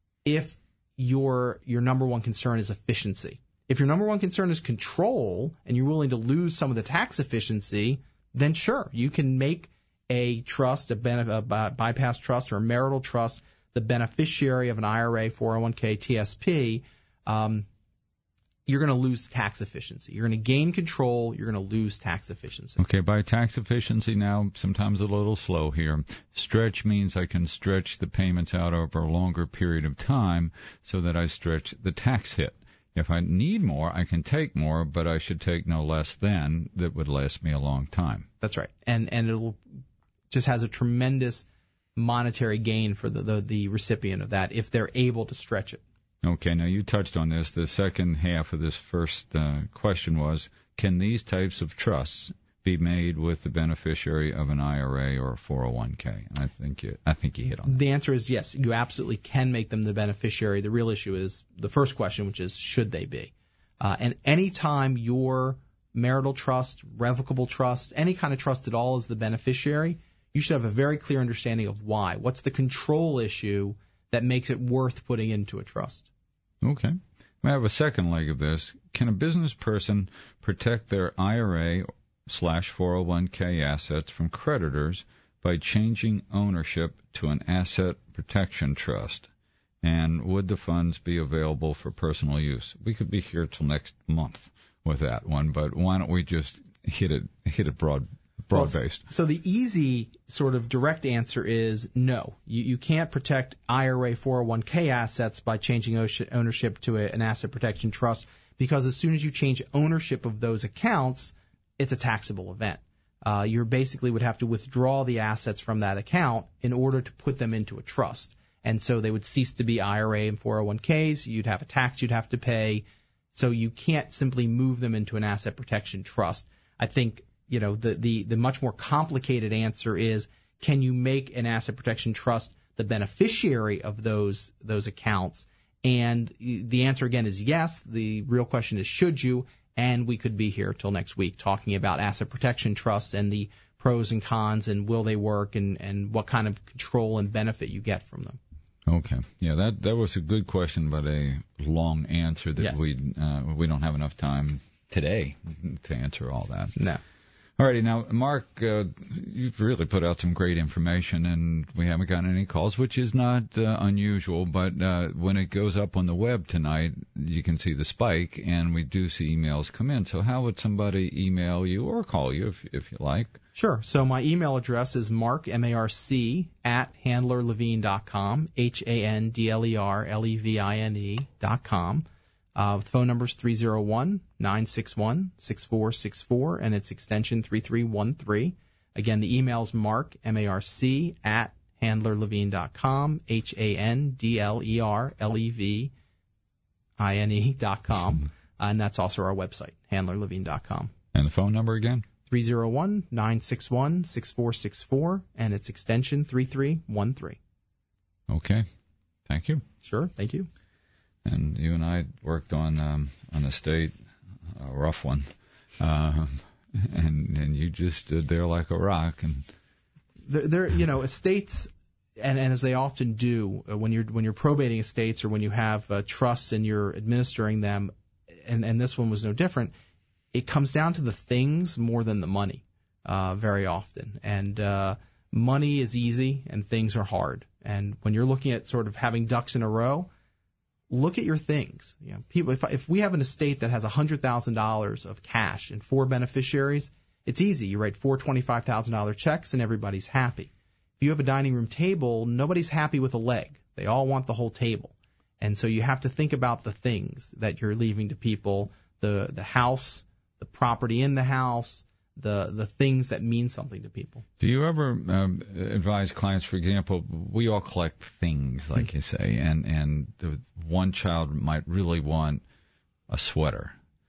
if your your number one concern is efficiency. If your number one concern is control and you're willing to lose some of the tax efficiency, then sure, you can make a trust, a, ben- a bypass trust or a marital trust, the beneficiary of an I R A, four oh one k, T S P. Um, you're going to lose tax efficiency. You're going to gain control. You're going to lose tax efficiency. Okay, by tax efficiency now, sometimes a little slow here. Stretch means I can stretch the payments out over a longer period of time so that I stretch the tax hit. If I need more, I can take more, but I should take no less than that would last me a long time. That's right. And and it'll just has a tremendous monetary gain for the, the, the recipient of that if they're able to stretch it. Okay, now you touched on this. The second half of this first uh, question was, can these types of trusts be made with the beneficiary of an I R A or a four oh one k? And I think you, I think you hit on that. The answer is yes. You absolutely can make them the beneficiary. The real issue is the first question, which is should they be? Uh, and any time your marital trust, revocable trust, any kind of trust at all is the beneficiary, you should have a very clear understanding of why. What's the control issue that makes it worth putting into a trust? Okay. I have a second leg of this. Can a business person protect their I R A slash four oh one k assets from creditors by changing ownership to an asset protection trust? And would the funds be available for personal use? We could be here till next month with that one, but why don't we just hit it hit it broad broad-based? Well, so the easy sort of direct answer is no. You, you can't protect I R A four oh one k assets by changing ownership to a, an asset protection trust because as soon as you change ownership of those accounts, it's a taxable event. uh, you basically would have to withdraw the assets from that account in order to put them into a trust. And so they would cease to be I R A and four oh one k's. You'd have a tax you'd have to pay. So you can't simply move them into an asset protection trust. I think, you know, the, the, the much more complicated answer is, can you make an asset protection trust the beneficiary of those those accounts? And the answer, again, is yes. The real question is, should you? And we could be here till next week talking about asset protection trusts and the pros and cons and will they work and, and what kind of control and benefit you get from them. Okay. Yeah, that that was a good question, but a long answer that Yes. we uh, we don't have enough time today to answer all that. No. Alrighty, now, Mark, uh, you've really put out some great information, and we haven't gotten any calls, which is not uh, unusual, but uh, when it goes up on the web tonight, you can see the spike, and we do see emails come in. So how would somebody email you or call you if if you like? Sure. So my email address is mark, M A R C, at handler levine dot com, H A N D L E R L E V I N E dot com. Uh, the phone number is three oh one, nine six one, six four six four, and it's extension three three one three. Again, the email is mark, M A R C, at handler levine dot com, H A N D L E R L E V I N E dot com, and that's also our website, handler levine dot com. And the phone number again? three oh one, nine six one, six four six four, and it's extension three three one three. Okay. Thank you. Sure, thank you. And you and I worked on um, an estate, a rough one, um, and and you just stood there like a rock. And There, there you know, estates, and, and as they often do, uh, when you're when you're probating estates or when you have uh, trusts and you're administering them, and, and this one was no different, it comes down to the things more than the money, uh, very often. And uh, money is easy and things are hard. And when you're looking at sort of having ducks in a row, look at your things. You know, people, if if we have an estate that has one hundred thousand dollars of cash and four beneficiaries, it's easy. You write four twenty-five thousand dollars checks and everybody's happy. If you have a dining room table, nobody's happy with a leg. They all want the whole table. And so you have to think about the things that you're leaving to people, the the house, the property in the house, the the things that mean something to people. do you ever um, advise clients, for example, we all collect things, like mm-hmm. you say, and, and the one child might really want a sweater,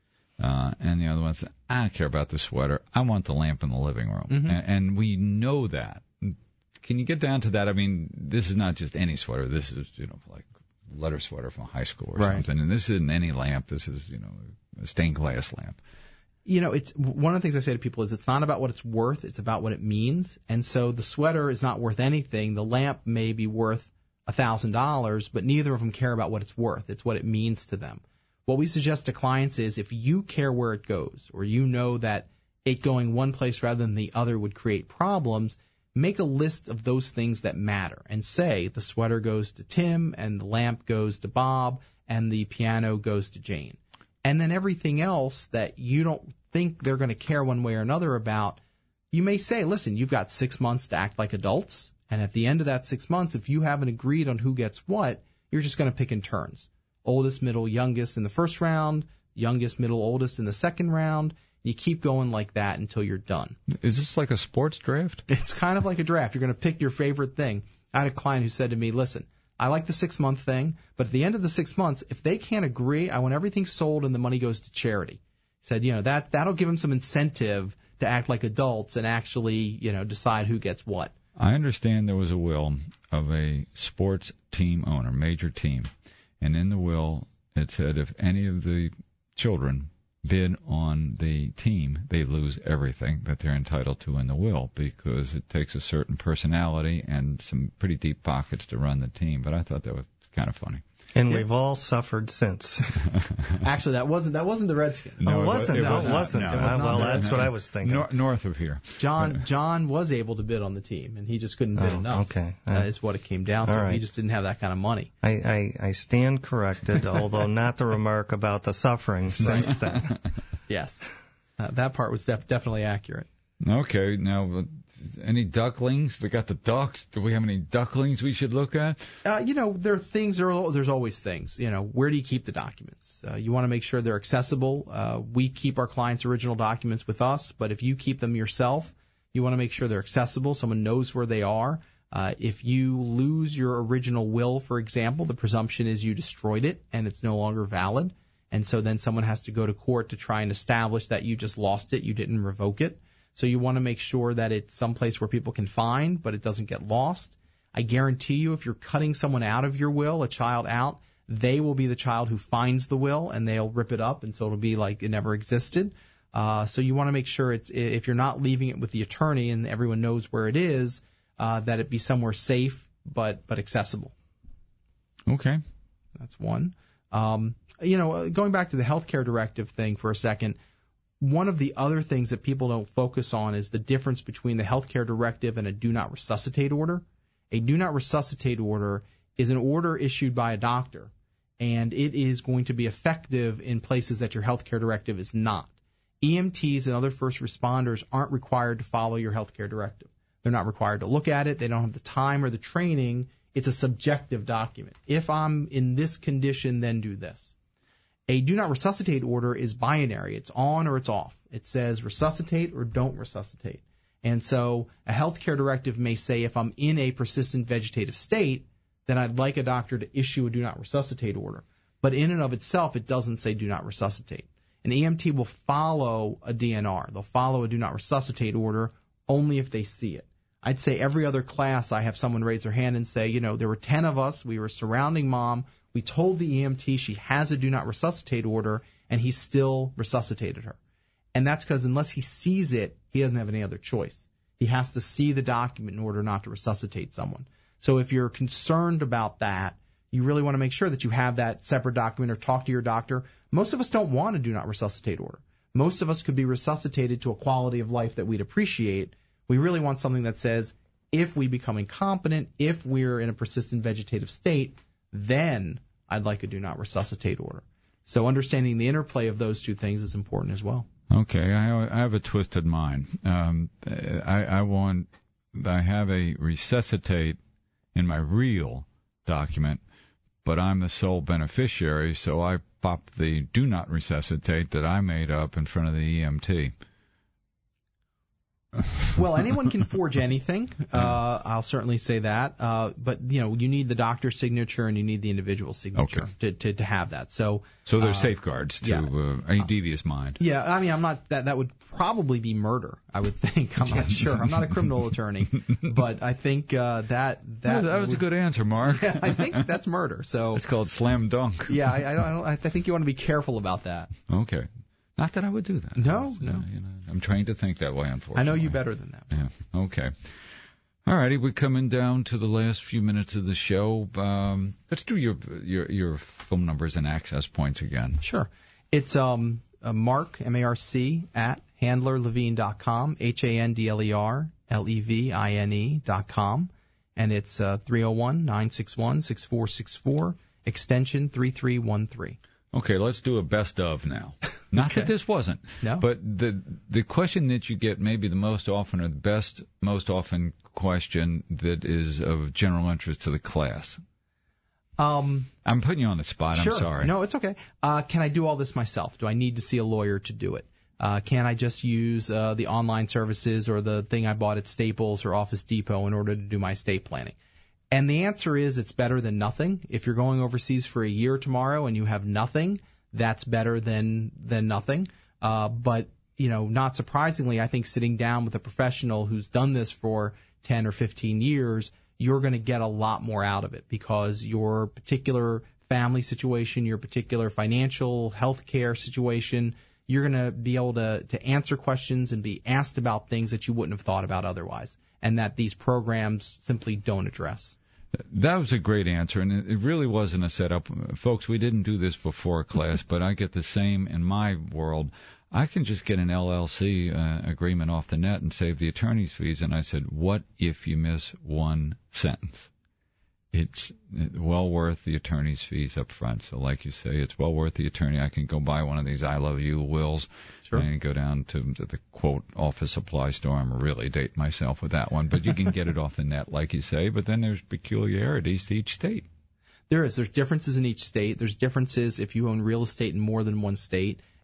uh, and the other one says, I don't care about the sweater, I want the lamp in the living room. Mm-hmm. And, and we know that. Can you get down to that? I mean, this is not just any sweater. This is, you know, like a letter sweater from high school or right. something. And this isn't any lamp. This is, you know, a stained glass lamp. You know, it's one of the things I say to people is it's not about what it's worth, it's about what it means. And so the sweater is not worth anything. The lamp may be worth one thousand dollars, but neither of them care about what it's worth. It's what it means to them. What we suggest to clients is if you care where it goes, or you know that it going one place rather than the other would create problems, make a list of those things that matter and say the sweater goes to Tim and the lamp goes to Bob and the piano goes to Jane. And then everything else that you don't think they're going to care one way or another about, you may say, listen, you've got six months to act like adults, and at the end of that six months, if you haven't agreed on who gets what, you're just going to pick in turns. Oldest, middle, youngest in the first round, youngest, middle, oldest in the second round. You keep going like that until you're done. Is this like a sports draft? It's kind of like a draft. You're going to pick your favorite thing. I had a client who said to me, listen, I like the six-month thing, but at the end of the six months, if they can't agree, I want everything sold and the money goes to charity. He said, you know, that, that'll give them some incentive to act like adults and actually, you know, decide who gets what. I understand there was a will of a sports team owner, major team, and in the will it said if any of the children bid on the team, they lose everything that they're entitled to in the will because it takes a certain personality and some pretty deep pockets to run the team. But I thought that was kind of funny. And yeah. We've all suffered since. Actually, that wasn't that wasn't the Redskins. No, it wasn't. It no, was it wasn't. No, uh, it was well, not. that's what I was thinking. Nor- north of here. John John was able to bid on the team, and he just couldn't bid oh, enough. Okay, uh, is what it came down to. Right. He just didn't have that kind of money. I, I, I stand corrected, although not the remark about the suffering since then. Yes, uh, that part was def- definitely accurate. Okay, now, uh, any ducklings? We got the ducks. Do we have any ducklings we should look at? Uh, you know, there are things. There are, there's always things. You know, where do you keep the documents? Uh, you want to make sure they're accessible. Uh, we keep our clients' original documents with us, but if you keep them yourself, You want to make sure they're accessible. Someone knows where they are. Uh, if you lose your original will, for example, the presumption is you destroyed it and it's no longer valid. And so then someone has to go to court to try and establish that you just lost it, you didn't revoke it. So you want to make sure that it's someplace where people can find, but it doesn't get lost. I guarantee you if you're cutting someone out of your will, a child out, they will be the child who finds the will and they'll rip it up until it'll be like it never existed. Uh, so you want to make sure it's, if you're not leaving it with the attorney and everyone knows where it is, uh, that it be somewhere safe but but accessible. Okay. That's one. Um, you know, going back to the healthcare directive thing for a second, one of the other things that people don't focus on is the difference between the healthcare directive and a do not resuscitate order. A do not resuscitate order is an order issued by a doctor, and it is going to be effective in places that your healthcare directive is not. E M Ts and other first responders aren't required to follow your healthcare directive. They're not required to look at it. They don't have the time or the training. It's a subjective document. If I'm in this condition, then do this. A do not resuscitate order is binary. It's on or it's off. It says resuscitate or don't resuscitate. And so a healthcare directive may say if I'm in a persistent vegetative state, then I'd like a doctor to issue a do not resuscitate order. But in and of itself, it doesn't say do not resuscitate. An E M T will follow a D N R. They'll follow a do not resuscitate order only if they see it. I'd say every other class I have someone raise their hand and say, you know, there were ten of us. We were surrounding mom. We told the E M T she has a do not resuscitate order, and he still resuscitated her. And that's because unless he sees it, he doesn't have any other choice. He has to see the document in order not to resuscitate someone. So if you're concerned about that, you really want to make sure that you have that separate document or talk to your doctor. Most of us don't want a do not resuscitate order. Most of us could be resuscitated to a quality of life that we'd appreciate. We really want something that says if we become incompetent, if we're in a persistent vegetative state, then I'd like a do not resuscitate order. So understanding the interplay of those two things is important as well. Okay, I, I have a twisted mind. Um, I, I want, I have a resuscitate in my real document, but I'm the sole beneficiary, so I pop the do not resuscitate that I made up in front of the E M T. Well, anyone can forge anything. Uh, I'll certainly say that. Uh, but, you know, you need the doctor's signature and you need the individual signature okay. to, to, to have that. So so there's uh, safeguards to yeah. uh, a devious mind. Yeah, I mean, I'm not that. That would probably be murder, I would think. I'm not sure. I'm not a criminal attorney. But I think uh, that that, well, that was would, a good answer, Mark. Yeah, I think that's murder. So it's called slam dunk. Yeah, I, I, don't, I think you want to be careful about that. Okay. Not that I would do that. No, was, no. Uh, you know, I'm trained to think that way, unfortunately. I know you better than that. Yeah. Okay. All righty, we're coming down to the last few minutes of the show. Um, let's do your your your phone numbers and access points again. Sure. It's um uh, Mark M A R C at handler levine dot com, H A N D L E R L E V I N E dot com, and it's uh, three oh one, nine six one, six four six four, extension three three one three. Okay, let's do a best of now. Not okay. that this wasn't, no. but the the question that you get maybe the most often, or the best most often question that is of general interest to the class. Um, I'm putting you on the spot. Sure. I'm sorry. No, it's okay. Uh, can I do all this myself? Do I need to see a lawyer to do it? Uh, can I just use uh, the online services or the thing I bought at Staples or Office Depot in order to do my estate planning? And the answer is it's better than nothing. If you're going overseas for a year tomorrow and you have nothing, that's better than than nothing. Uh, but, you know, not surprisingly, I think sitting down with a professional who's done this for ten or fifteen years, you're going to get a lot more out of it because your particular family situation, your particular financial health care situation, you're going to be able to, to answer questions and be asked about things that you wouldn't have thought about otherwise, and that these programs simply don't address. That was a great answer, and it really wasn't a setup. Folks, we didn't do this before class, but I get the same in my world. I can just get an L L C uh, agreement off the net and save the attorney's fees. And I said, what if you miss one sentence? It's well worth the attorney's fees up front. So like you say, it's well worth the attorney. I can go buy one of these I love you wills sure. and go down to the, quote, office supply store. I'm really dating myself with that one. But you can get it off the net, like you say. But then there's peculiarities to each state. There is. There's differences in each state. There's differences if you own real estate in more than one state.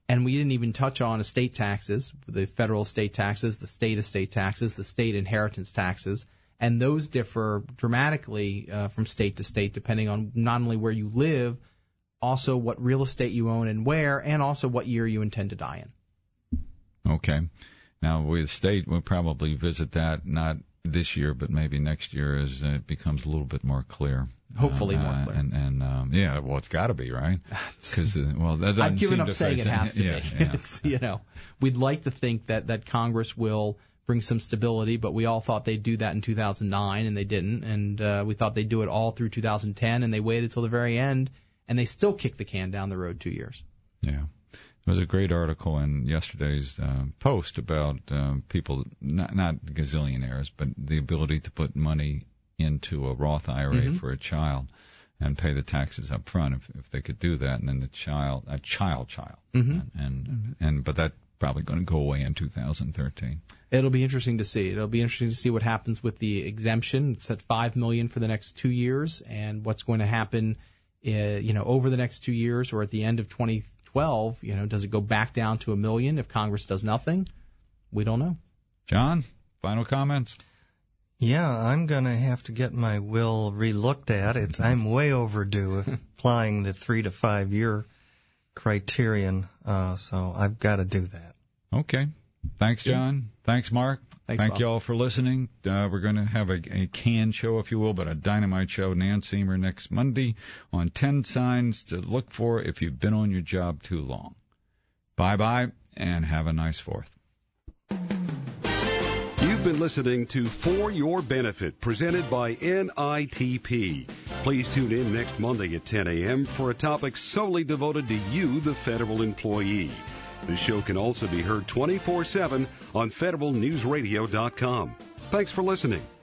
And we didn't even touch on estate taxes, the federal estate taxes, the state estate taxes, the state inheritance taxes. And those differ dramatically uh, from state to state, depending on not only where you live, also what real estate you own and where, and also what year you intend to die in. Okay. Now, with state, we'll probably visit that not this year, but maybe next year as it becomes a little bit more clear. Hopefully uh, more clear. And, and um, yeah, well, it's got to be, right? Because, uh, well, that doesn't I've given seem up to saying face it has to yeah, be. Yeah. It's, you know, we'd like to think that, that Congress will bring some stability, but we all thought they'd do that in two thousand nine, and they didn't. And uh, we thought they'd do it all through two thousand ten, and they waited till the very end, and they still kicked the can down the road two years. Yeah. There was a great article in yesterday's uh, Post about um, people, not, not gazillionaires, but the ability to put money into a Roth I R A Mm-hmm. for a child and pay the taxes up front if, if they could do that, and then the child, a child, child, Mm-hmm. and, and and but that's probably going to go away in two thousand thirteen. It'll be interesting to see. It'll be interesting to see what happens with the exemption. It's at five million dollars for the next two years, and what's going to happen, uh, you know, over the next two years or at the end of twenty twelve. You know, does it go back down to a million if Congress does nothing? We don't know. John, final comments? Yeah, I'm going to have to get my will relooked at. It's I'm way overdue applying the three to five year criterion, uh, so I've got to do that. Okay. Thanks, John. Thanks, Mark. Thanks, Thank Bob. you all for listening. Uh, we're going to have a, a can show, if you will, but a dynamite show, Nan Seamer, next Monday on ten signs to look for if you've been on your job too long. Bye-bye, and have a nice Fourth. You've been listening to For Your Benefit, presented by N I T P. Please tune in next Monday at ten a.m. for a topic solely devoted to you, the federal employee. The show can also be heard twenty-four seven on federal news radio dot com. Thanks for listening.